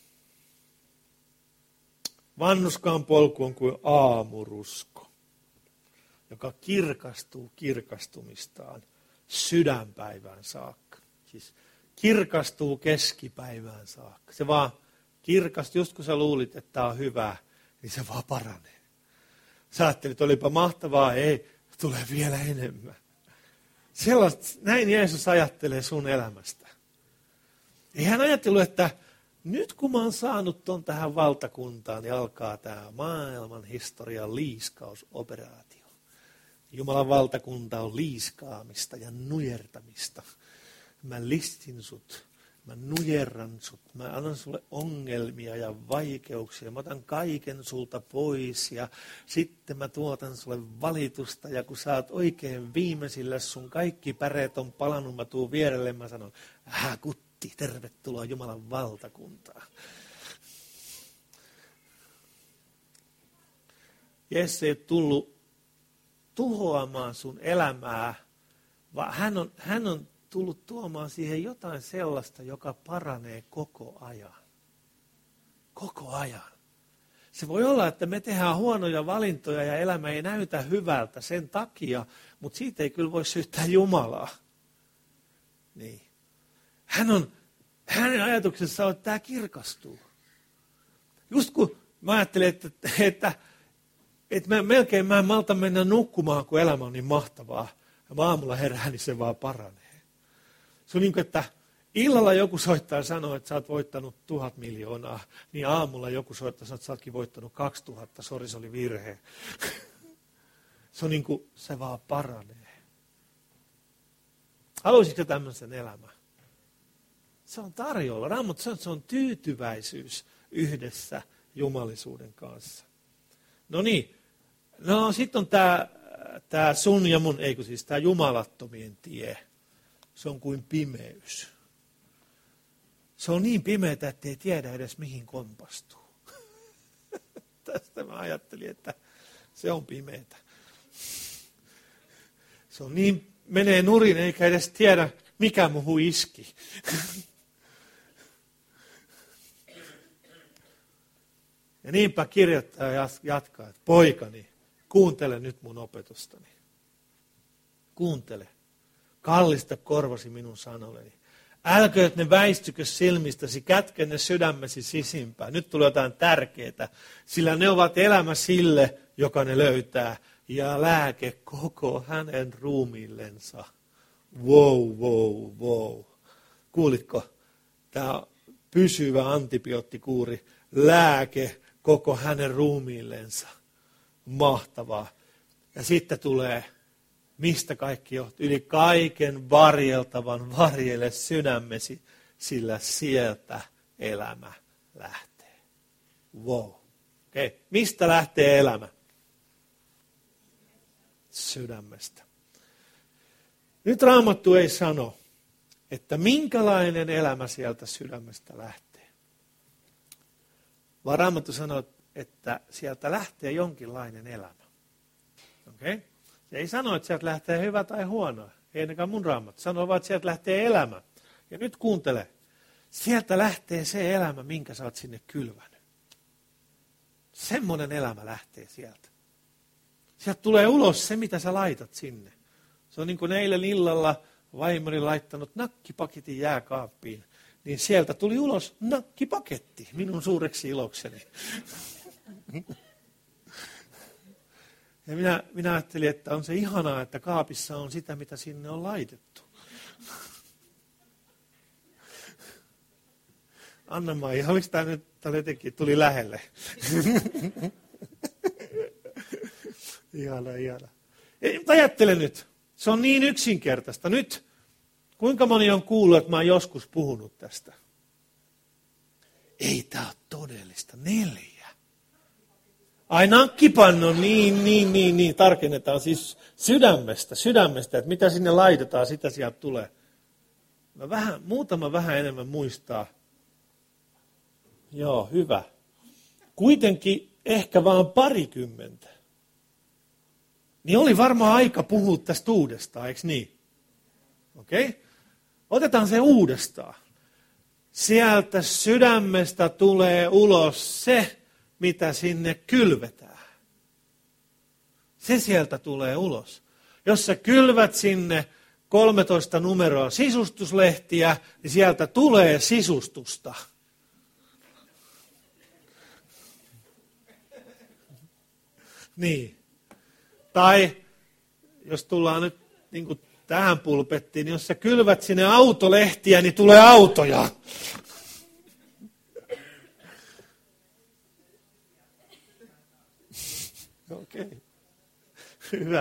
Vannuskaan polku on kuin aamurusko, joka kirkastuu kirkastumistaan sydänpäivään saakka. Siis kirkastuu keskipäivään saakka. Se vaan kirkastuu, just kun sä luulit, että tämä on hyvä, niin se vaan paranee. Sä ajattelit, että olipa mahtavaa, ei, tulee vielä enemmän. Näin Jeesus ajattelee sun elämästä. Ei hän ajatellut, että nyt kun mä oon saanut ton tähän valtakuntaan, niin alkaa tämä maailman historian liiskausoperaatio. Jumalan valtakunta on liiskaamista ja nujertamista. Mä listin sut, mä nujerran sut, mä annan sulle ongelmia ja vaikeuksia. Mä otan kaiken sulta pois ja sitten mä tuotan sulle valitusta. Ja kun sä oot oikein viimeisillä, sun kaikki päreet on palannut, mä tuun vierelle, mä sanon, kutti, tervetuloa Jumalan valtakuntaan. Jeesus ei tullut tuhoamaan sun elämää, vaan hän on tullut tuomaan siihen jotain sellaista, joka paranee koko ajan. Koko ajan. Se voi olla, että me tehdään huonoja valintoja ja elämä ei näytä hyvältä sen takia, mutta siitä ei kyllä voi syyttää Jumalaa. Niin. Hänen ajatuksessaan on, että tämä kirkastuu. Just kun mä ajattelin, että melkein mä en malta mennä nukkumaan, kun elämä on niin mahtavaa. Ja mä aamulla herään, niin se vaan paranee. Se on niin kuin, että illalla joku soittaa ja sanoo, että sä oot voittanut 1000 miljoonaa, niin aamulla joku soittaa ja sanoo, että sä ootkin voittanut 2000, sori se oli virhe. Se on niin kuin, se vaan paranee. Haluaisitko tämmöisen elämän? Se on tarjolla. Raamattu sanoo, että se on tyytyväisyys yhdessä jumalisuuden kanssa. No niin. No sitten on tämä sun ja mun, eikö siis tämä jumalattomien tie. se on kuin pimeys. Se on niin pimeätä, että ei tiedä edes mihin kompastuu. Tästä mä ajattelin, että se on pimeätä. Se on niin, menee nurin eikä edes tiedä, mikä muuhun iski. Ja niinpä kirjoittaja jatkaa, että poikani, kuuntele nyt mun opetustani. Kuuntele. Kallista korvasi minun sanolleni. Älkööt ne väistykö silmistäsi, kätke ne sydämesi sisimpään. Nyt tulee jotain tärkeää, sillä ne ovat elämä sille, joka ne löytää, ja lääke koko hänen ruumiillensa. Wow, wow, wow. Kuulitko? Tämä pysyvä antibioottikuuri, lääke koko hänen ruumiillensa. Mahtavaa. Ja sitten tulee, mistä kaikki johtuu? Yli kaiken varjeltavan varjele sydämesi, sillä sieltä elämä lähtee. Wow. Okay. Mistä lähtee elämä? Sydämestä. Nyt Raamattu ei sano, että minkälainen elämä sieltä sydämestä lähtee. Vaan Raamattu sanoo, että sieltä lähtee jonkinlainen elämä. Okay? Se ei sano, että sieltä lähtee hyvä tai huono. Ei ainakaan mun Raamattu. Sanoo vaan, että sieltä lähtee elämä. Ja nyt kuuntele. Sieltä lähtee se elämä, minkä sä oot sinne kylvänyt. Semmoinen elämä lähtee sieltä. Sieltä tulee ulos se, mitä sä laitat sinne. Se on niin kuin eilen illalla vaimoni laittanut nakkipaketin jääkaappiin. Niin sieltä tuli ulos nakkipaketti minun suureksi ilokseni. Ja minä ajattelin, että on se ihanaa, että kaapissa on sitä, mitä sinne on laitettu. Anna-Maija, oliko tämä nyt jotenkin, tuli lähelle? Ihana. Ajattele nyt, se on niin yksinkertaista. Nyt, kuinka moni on kuullut, että mä oon joskus puhunut tästä? Ei tämä ole todellista. 4. Ai nakkipanno, niin, tarkennetaan siis sydämestä, että mitä sinne laitetaan, sitä sieltä tulee. Muutama vähän enemmän muistaa. Joo, hyvä. Kuitenkin ehkä vaan 20. Niin oli varmaan aika puhua tästä uudestaan, eikö niin? Okei? Okay? Otetaan se uudestaan. Sieltä sydämestä tulee ulos se, mitä sinne kylvetään. Se sieltä tulee ulos. Jos sä kylvät sinne 13 numeroa sisustuslehtiä, niin sieltä tulee sisustusta. Niin. Tai jos tullaan nyt niin kuin tähän pulpettiin, niin jos sä kylvät sinne autolehtiä, niin tulee autoja. Okei. Okay. Hyvä.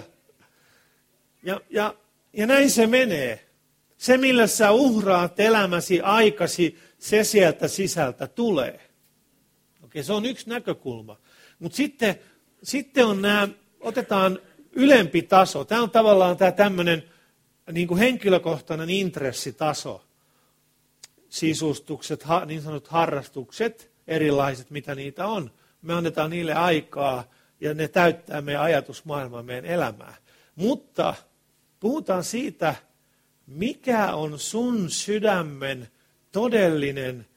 Ja näin se menee. Se, millä sä uhraat elämäsi aikasi, se sieltä sisältä tulee. Okei, se on yksi näkökulma. Mutta sitten on nämä, otetaan ylempi taso. Tämä on tavallaan tämä tämmöinen niin kuin henkilökohtainen intressitaso. Sisustukset, niin sanotut harrastukset, erilaiset, mitä niitä on. Me annetaan niille aikaa ja ne täyttää meidän ajatusmaailmaa, meidän elämää. Mutta puhutaan siitä, mikä on sun sydämen todellinen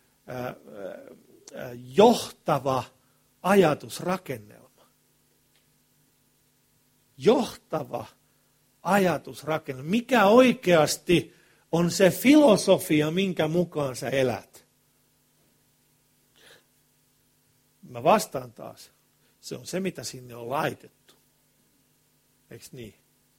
johtava ajatusrakennelma. Johtava ajatusrakennelma. Mikä oikeasti on se filosofia, minkä mukaan sä elät? Mä vastaan taas. Se on se, mitä sinne on laitettu. Eikö niin?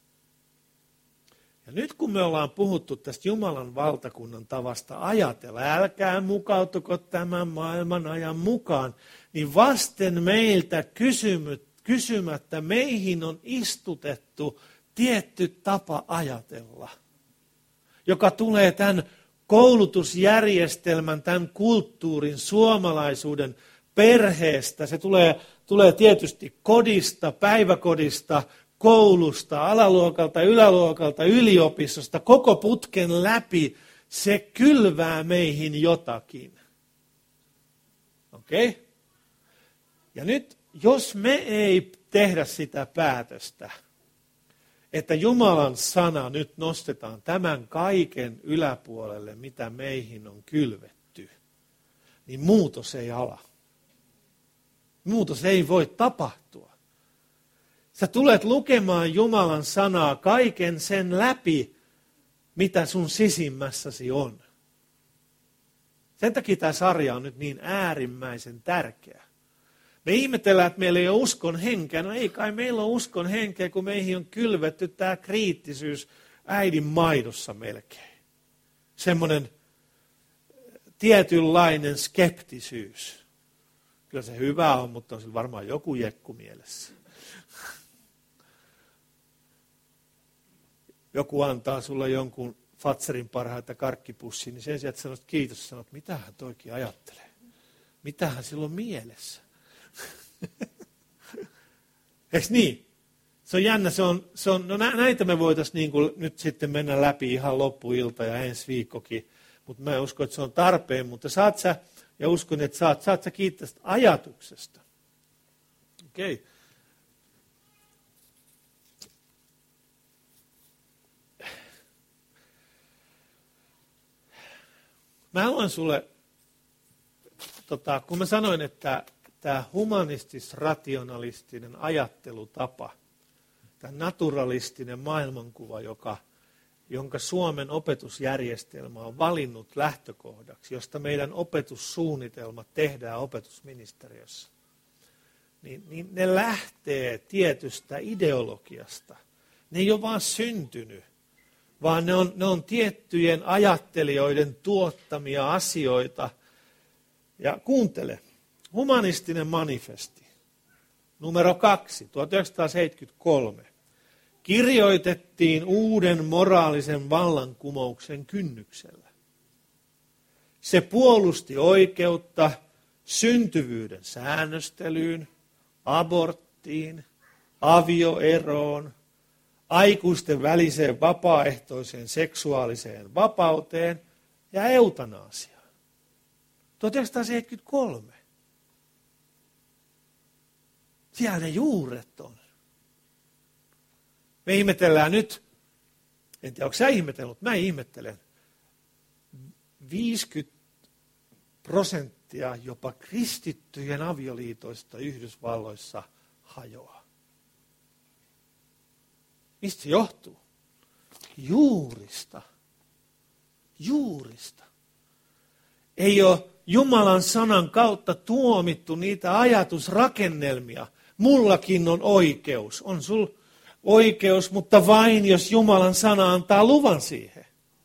Ja nyt kun me ollaan puhuttu tästä Jumalan valtakunnan tavasta ajatella, älkää mukautuko tämän maailman ajan mukaan, niin vasten meiltä kysymättä meihin on istutettu tietty tapa ajatella, joka tulee tämän koulutusjärjestelmän, tämän kulttuurin, suomalaisuuden perheestä. Se tulee tietysti kodista, päiväkodista, koulusta, alaluokalta, yläluokalta, yliopistosta, koko putken läpi, se kylvää meihin jotakin. Okei? Ja nyt, jos me ei tehdä sitä päätöstä, että Jumalan sana nyt nostetaan tämän kaiken yläpuolelle, mitä meihin on kylvetty, niin muutos ei ala. Muutos ei voi tapahtua. Sä tulet lukemaan Jumalan sanaa kaiken sen läpi, mitä sun sisimmässäsi on. Sen takia tämä sarja on nyt niin äärimmäisen tärkeä. Me ihmetellään, että meillä ei ole uskon henkeä. No ei kai meillä ole uskon henkeä, kun meihin on kylvetty tämä kriittisyys äidin maidossa melkein. Semmoinen tietynlainen skeptisyys. Kyllä se hyvä on, mutta on sillä varmaan joku jekku mielessä. Joku antaa sulle jonkun Fatserin parhaita karkkipussia, niin sen sijaan, että sanot kiitos, sanot, mitähän toikin ajattelee. Mitähän sillä on mielessä. Eikö niin? Se on jännä, no näitä me voitaisiin niin kuin nyt sitten mennä läpi ihan loppuilta ja ensi viikkokin, mutta mä uskon, että se on tarpeen, mutta saat sä, ja uskon, että saat sä kiittää tästä ajatuksesta. Okei. Mä haluan sulle, kun mä sanoin, että tämä humanistis-rationalistinen ajattelutapa, tämä naturalistinen maailmankuva, jonka Suomen opetusjärjestelmä on valinnut lähtökohdaksi, josta meidän opetussuunnitelmat tehdään opetusministeriössä, niin ne lähtee tietystä ideologiasta. Ne ei ole vaan syntynyt, vaan ne on tiettyjen ajattelijoiden tuottamia asioita. Ja kuuntele, humanistinen manifesti, numero 2, 1973, kirjoitettiin uuden moraalisen vallankumouksen kynnyksellä. Se puolusti oikeutta syntyvyyden säännöstelyyn, aborttiin, avioeroon, aikuisten väliseen vapaaehtoiseen seksuaaliseen vapauteen ja eutanasiaan. 1973. Siellä ne juuret on. Me ihmetellään nyt, en tiedä, onko sä ihmetellyt, mutta mä ihmettelen. 50% jopa kristittyjen avioliitoista Yhdysvalloissa hajoaa. Mistä se johtuu? Juurista. Juurista. Ei ole Jumalan sanan kautta tuomittu niitä ajatusrakennelmia. Mullakin on oikeus. On sul oikeus, mutta vain jos Jumalan sana antaa luvan siihen.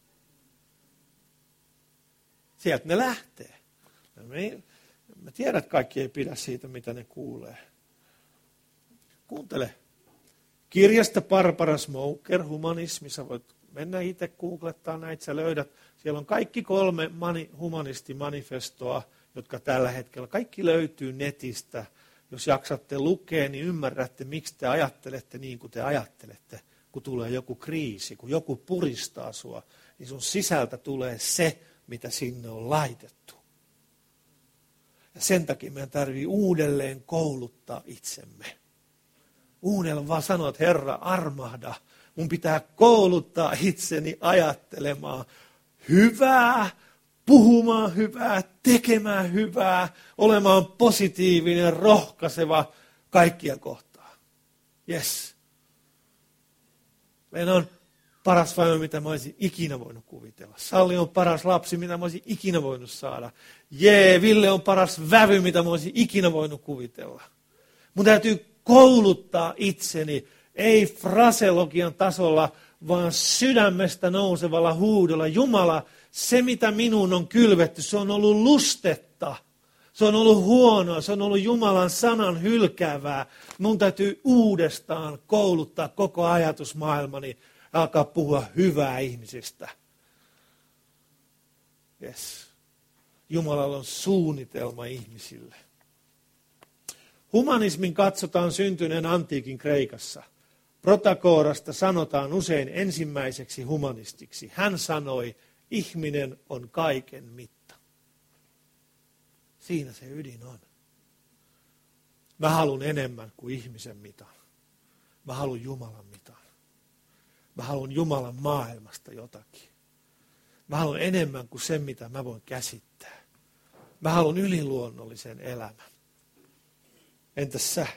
Sieltä ne lähtee. Mä tiedän, että kaikki ei pidä siitä, mitä ne kuulee. Kuuntele. Kirjasta Barbara Smoker, humanismi, sä voit mennä itse googlettaa näitä, sä löydät. Siellä on kaikki 3 humanistimanifestoa, jotka tällä hetkellä, kaikki löytyy netistä. Jos jaksatte lukea, niin ymmärrätte, miksi te ajattelette niin kuin te ajattelette. Kun tulee joku kriisi, kun joku puristaa sua, niin sun sisältä tulee se, mitä sinne on laitettu. Ja sen takia meidän tarvitsee uudelleen kouluttaa itsemme. Uudelleen vaan sanoa, että Herra, armahda. Mun pitää kouluttaa itseni ajattelemaan hyvää, puhumaan hyvää, tekemään hyvää, olemaan positiivinen, rohkaiseva kaikkia kohtaa. Yes. Meidän on paras vaimo, mitä mä olisin ikinä voinut kuvitella. Salli on paras lapsi, mitä mä olisin ikinä voinut saada. Ville on paras vävy, mitä mä olisin ikinä voinut kuvitella. Mun täytyy kouluttaa itseni, ei fraseologian tasolla, vaan sydämestä nousevalla huudolla. Jumala, se mitä minun on kylvetty, se on ollut lustetta. Se on ollut huonoa, se on ollut Jumalan sanan hylkäävää. Mun täytyy uudestaan kouluttaa koko ajatusmaailmani ja alkaa puhua hyvää ihmisistä. Yes. Jumalalla on suunnitelma ihmisille. Humanismin katsotaan syntyneen antiikin Kreikassa. Protagoorasta sanotaan usein ensimmäiseksi humanistiksi. Hän sanoi, ihminen on kaiken mitta. Siinä se ydin on. Mä haluan enemmän kuin ihmisen mitan. Mä haluan Jumalan mitan. Mä haluan Jumalan maailmasta jotakin. Mä haluan enemmän kuin sen, mitä mä voin käsittää. Mä haluan yliluonnollisen elämän. Entäs sä?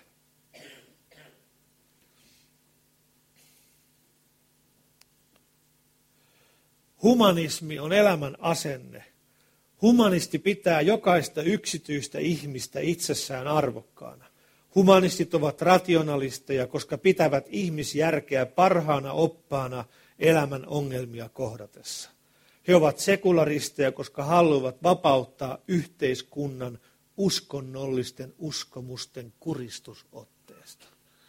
Humanismi on elämän asenne. Humanisti pitää jokaista yksityistä ihmistä itsessään arvokkaana. Humanistit ovat rationalisteja, koska pitävät ihmisjärkeä parhaana oppaana elämän ongelmia kohdatessa. He ovat sekularisteja, koska haluavat vapauttaa yhteiskunnan uskonnollisten uskomusten kuristusotteesta.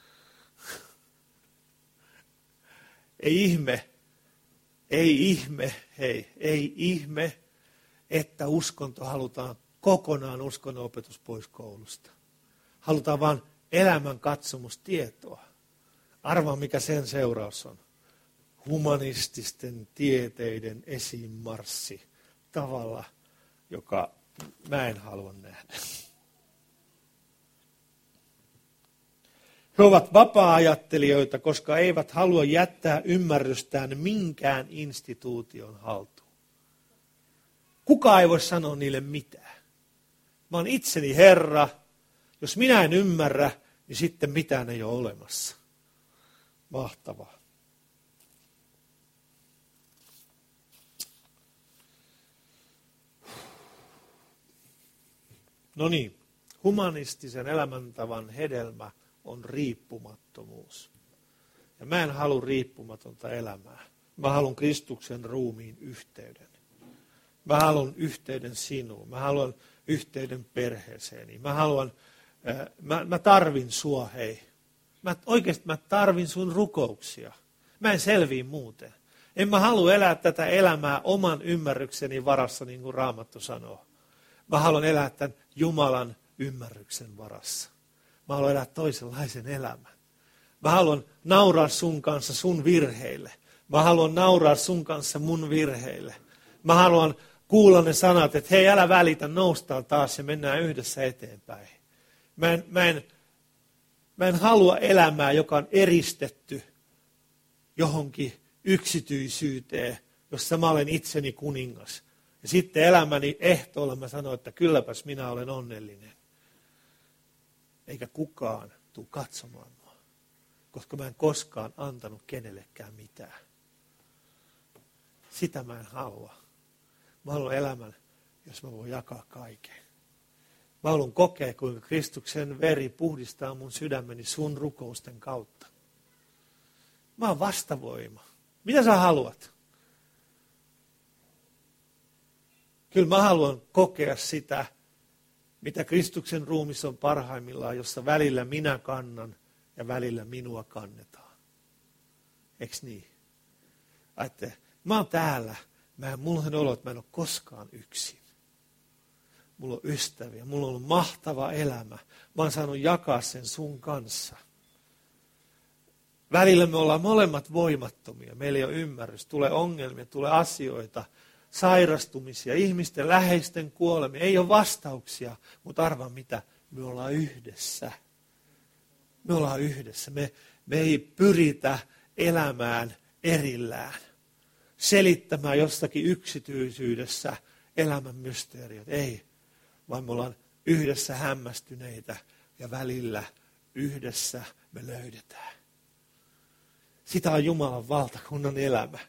Ei ihme, että uskonto halutaan kokonaan uskonnonopetus pois koulusta. Halutaan vain elämän katsomustietoa. Arvaa, mikä sen seuraus on. Humanististen tieteiden esiinmarssi tavalla, joka mä en halua nähdä. He ovat vapaa-ajattelijoita, koska eivät halua jättää ymmärrystään minkään instituution haltuun. Kukaan ei voi sanoa niille mitään. Mä oon itseni Herra. Jos minä en ymmärrä, niin sitten mitään ei ole olemassa. Mahtavaa. No niin, humanistisen elämäntavan hedelmä on riippumattomuus. Ja mä en halua riippumatonta elämää. Mä haluan Kristuksen ruumiin yhteyden. Mä haluan yhteyden sinuun. Mä haluan yhteyden perheeseeni. Mä tarvin sua, hei. Oikeasti mä tarvin sun rukouksia. Mä en selviä muuten. En mä halua elää tätä elämää oman ymmärrykseni varassa, niin kuin Raamattu sanoo. Mä haluan elää tämän Jumalan ymmärryksen varassa. Mä haluan elää toisenlaisen elämän. Mä haluan nauraa sun kanssa sun virheille. Mä haluan nauraa sun kanssa mun virheille. Mä haluan kuulla ne sanat, että hei, älä välitä, noustaan taas ja mennään yhdessä eteenpäin. Mä en halua elämää, joka on eristetty johonkin yksityisyyteen, jossa mä olen itseni kuningas. Ja sitten elämäni ehtoolla mä sanon, että kylläpäs minä olen onnellinen. Eikä kukaan tule katsomaan mua, koska mä en koskaan antanut kenellekään mitään. Sitä mä en halua. Mä haluan elämän, jos mä voin jakaa kaiken. Mä haluan kokea, kuinka Kristuksen veri puhdistaa mun sydämeni sun rukousten kautta. Mä oon vastavoima. Mitä sä haluat? Kyllä mä haluan kokea sitä, mitä Kristuksen ruumissa on parhaimmillaan, jossa välillä minä kannan ja välillä minua kannetaan. Eiks niin? Ajatte, mä oon täällä. Mulla on olo, että mä en ole koskaan yksin. Mulla on ystäviä, mulla on ollut mahtava elämä. Mä oon saanut jakaa sen sun kanssa. Välillä me ollaan molemmat voimattomia. Meillä ei ole ymmärrys. Tulee ongelmia, tulee asioita, sairastumisia, ihmisten läheisten kuolemia. Ei ole vastauksia, mutta arvaa mitä, me ollaan yhdessä. Me ollaan yhdessä. Me ei pyritä elämään erillään. Selittämään jostakin yksityisyydessä elämän mysteeriot. Ei, vaan me ollaan yhdessä hämmästyneitä ja välillä yhdessä me löydetään. Sitä on Jumalan valtakunnan elämä.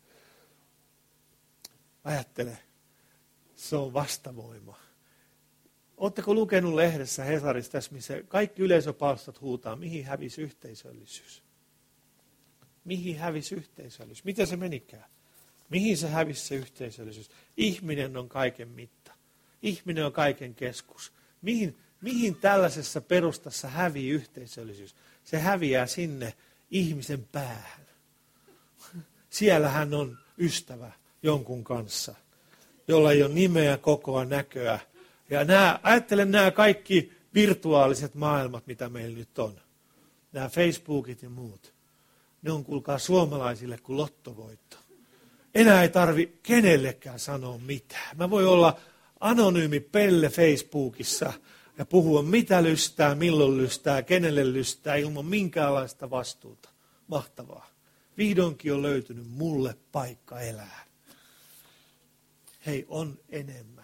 Ajattele, se on vastavoima. Oletteko lukenut lehdessä Hesarissa tässä, missä kaikki yleisöpalstat huutaa, mihin hävisi yhteisöllisyys? Mihin hävisi yhteisöllisyys? Miten se menikään? Mihin se hävisi se yhteisöllisyys? Ihminen on kaiken mitta. Ihminen on kaiken keskus. Mihin tällaisessa perustassa hävii yhteisöllisyys? Se häviää sinne ihmisen päähän. Siellä hän on ystävä jonkun kanssa, jolla ei ole nimeä, kokoa, näköä. Ja ajattelen nämä kaikki virtuaaliset maailmat, mitä meillä nyt on. Nämä Facebookit ja muut. ne on kuulkaa suomalaisille kuin lottovoitto. Enää ei tarvi kenellekään sanoa mitään. Mä voi olla anonyymi pelle Facebookissa ja puhua mitä lystää, milloin lystää, kenelle lystää, ilman minkäänlaista vastuuta. Mahtavaa. Vihdoinkin on löytynyt mulle paikka elää. Hei, on enemmän.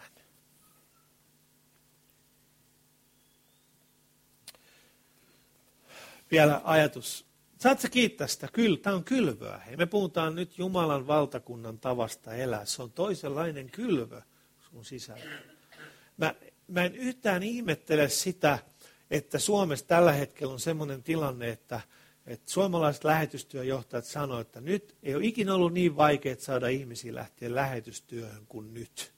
Vielä ajatus. Saatko kiittää sitä? Kyllä, tämä on kylvöä. Hei, me puhutaan nyt Jumalan valtakunnan tavasta elää. Se on toisenlainen kylvö sun sisällä. Mä en yhtään ihmettele sitä, että Suomessa tällä hetkellä on semmoinen tilanne, että suomalaiset lähetystyöjohtajat sanoivat, että nyt ei ole ikinä ollut niin vaikea saada ihmisiä lähteä lähetystyöhön kuin nyt.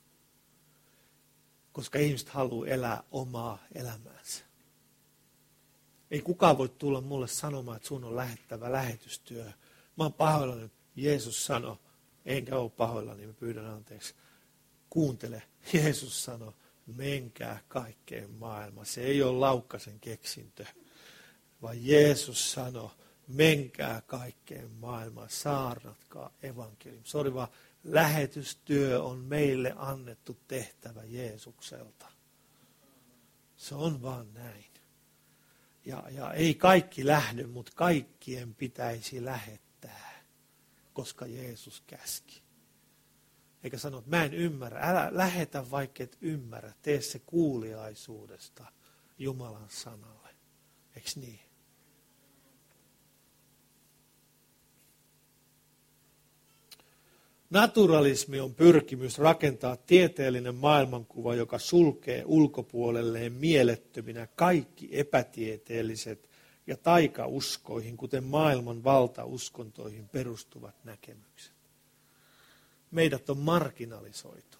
Koska ihmiset haluaa elää omaa elämäänsä. Ei kukaan voi tulla mulle sanomaan, että sun on lähettävä lähetystyö. Mä oon pahoillani, Jeesus sanoi, enkä ole pahoillani, mä pyydän anteeksi. Kuuntele, Jeesus sanoi, menkää kaikkeen maailmaan. Se ei ole Laukkasen keksintö, vaan Jeesus sanoi, menkää kaikkeen maailmaan, saarnatkaa evankelium. Sori vaan, lähetystyö on meille annettu tehtävä Jeesukselta. Se on vaan näin. Ja ei kaikki lähde, mutta kaikkien pitäisi lähettää, koska Jeesus käski. Eikä sano, että mä en ymmärrä. Älä lähetä, vaikka et ymmärrä. Tee se kuuliaisuudesta Jumalan sanalle. Eikö niin? Naturalismi on pyrkimys rakentaa tieteellinen maailmankuva, joka sulkee ulkopuolelleen mielettöminä kaikki epätieteelliset ja taikauskoihin, kuten maailman valtauskontoihin perustuvat näkemykset. Meidät on marginalisoitu.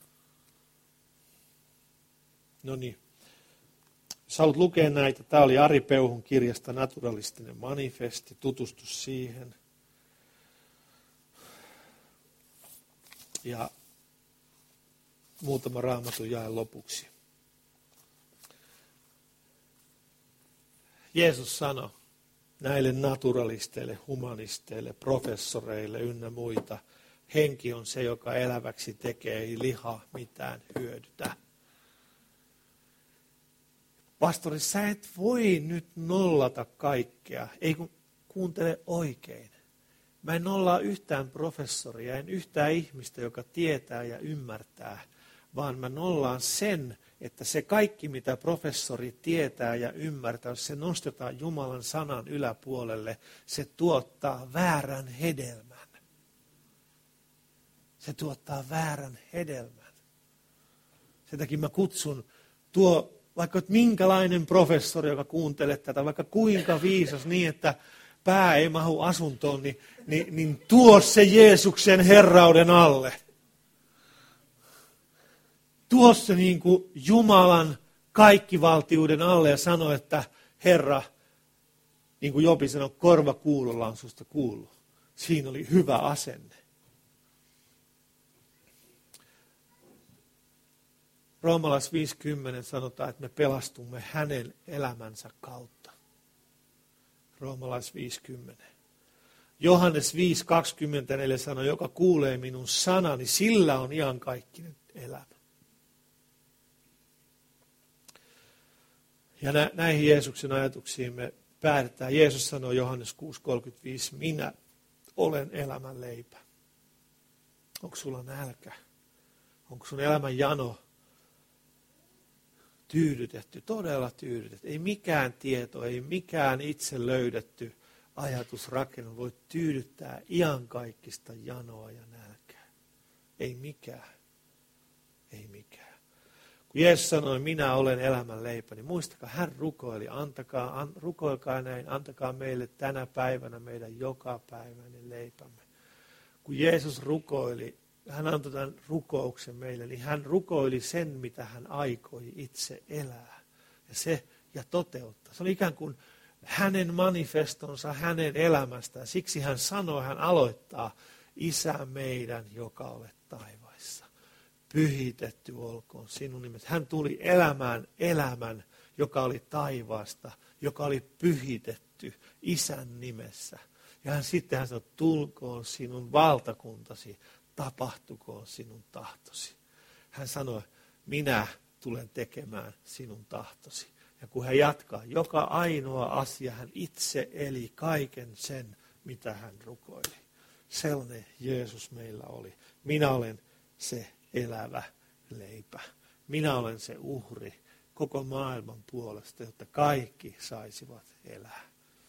No niin. Jos haluat lukea näitä, tämä oli Ari Peuhun kirjasta Naturalistinen manifesti, tutustu siihen. Ja muutama raamatun jae lopuksi. Jeesus sanoi näille naturalisteille, humanisteille, professoreille ynnä muita, henki on se, joka eläväksi tekee, ei liha mitään hyödytä. Pastori, sä et voi nyt nollata kaikkea, ei kun kuuntele oikein. Mä en nollaa yhtään professoria, en yhtään ihmistä, joka tietää ja ymmärtää, vaan mä nollaan sen, että se kaikki, mitä professori tietää ja ymmärtää, jos se nostetaan Jumalan sanan yläpuolelle, se tuottaa väärän hedelmän. Se tuottaa väärän hedelmän. Sen takia mä kutsun vaikka minkälainen professori, joka kuuntelee tätä, vaikka kuinka viisas niin, että pää ei mahu asuntoon, niin tuo se Jeesuksen herrauden alle. Tuo se niin kuin Jumalan kaikkivaltiuden alle ja sano, että Herra, niin kuin Jobi sanoi, korva kuulolla on susta kuullut. Siinä oli hyvä asenne. Roomalais 5:10 sanotaan, että me pelastumme hänen elämänsä kautta. Roomalais 5:10. Johannes 5:24 sanoi, joka kuulee minun sanani, sillä on iankaikkinen elämä. Ja näihin Jeesuksen ajatuksiin me päätetään. Jeesus sanoi Johannes 6:35, minä olen elämän leipä. Onko sulla nälkä? Onko sun elämän jano tyydytetty? Todella tyydytetty. Ei mikään tieto, ei mikään itse löydetty ajatusrakenne voi tyydyttää iankaikkista janoa ja nälkää. Ei mikään. Ei mikään. Kun Jeesus sanoi, minä olen elämän leipä, niin muistakaa, hän rukoili, rukoilkaa näin, antakaa meille tänä päivänä meidän jokapäiväinen leipämme. Kun Jeesus rukoili, hän antoi tämän rukouksen meille, niin hän rukoili sen, mitä hän aikoi itse elää ja toteuttaa. Se oli ikään kuin hänen manifestonsa, hänen elämästään. Siksi hän sanoi, hän aloittaa, Isä meidän, joka olet taivaissa. Pyhitetty olkoon sinun nimesi. Hän tuli elämään elämän, joka oli taivaasta, joka oli pyhitetty Isän nimessä. Ja sitten hän sanoi, tulkoon sinun valtakuntasi, tapahtukoon sinun tahtosi. Hän sanoi, minä tulen tekemään sinun tahtosi. Ja kun hän jatkaa, joka ainoa asia hän itse eli kaiken sen, mitä hän rukoili. Sellainen Jeesus meillä oli. Minä olen se elävä leipä. Minä olen se uhri koko maailman puolesta, jotta kaikki saisivat elää.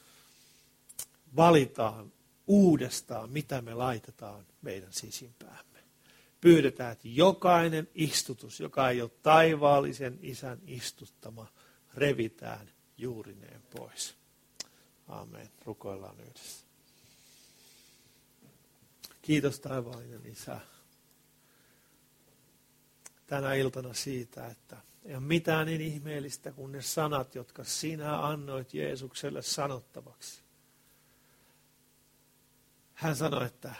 Valitaan uudestaan, mitä me laitetaan meidän sisimpäämme. Pyydetään, että jokainen istutus, joka ei ole taivaallisen Isän istuttama, revitään juurineen pois. Aamen. Rukoillaan yhdessä. Kiitos taivaallinen Isä. Tänä iltana siitä, että ei ole mitään niin ihmeellistä kuin ne sanat, jotka sinä annoit Jeesukselle sanottavaksi. Hän sanoi, että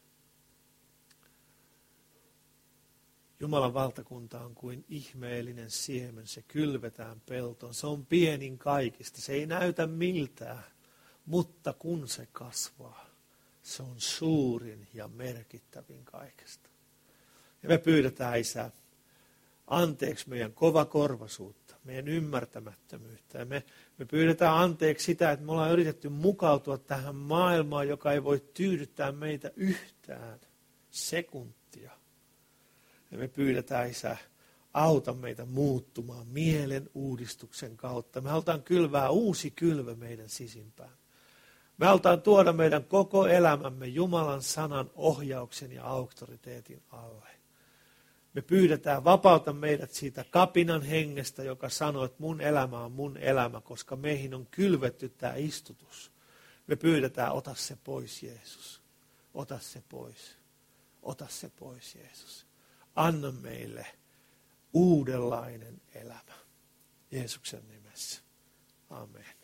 Jumalan valtakunta on kuin ihmeellinen siemen, se kylvetään peltoon. Se on pienin kaikista, se ei näytä miltään, mutta kun se kasvaa, se on suurin ja merkittävin kaikesta. Ja me pyydetään, Isä, anteeksi meidän kovakorvaisuutta, meidän ymmärtämättömyyttä. Ja me pyydetään anteeksi sitä, että me ollaan yritetty mukautua tähän maailmaan, joka ei voi tyydyttää meitä yhtään sekuntia. Ja me pyydetään, Isä, auta meitä muuttumaan mielen uudistuksen kautta. Me halutaan kylvää uusi kylvö meidän sisimpään. Me halutaan tuoda meidän koko elämämme Jumalan sanan ohjauksen ja auktoriteetin alle. Me pyydetään, vapauta meidät siitä kapinan hengestä, joka sanoo, että mun elämä on mun elämä, koska meihin on kylvetty tämä istutus. Me pyydetään, ota se pois, Jeesus. Ota se pois. Ota se pois, Jeesus. Anna meille uudenlainen elämä. Jeesuksen nimessä. Amen.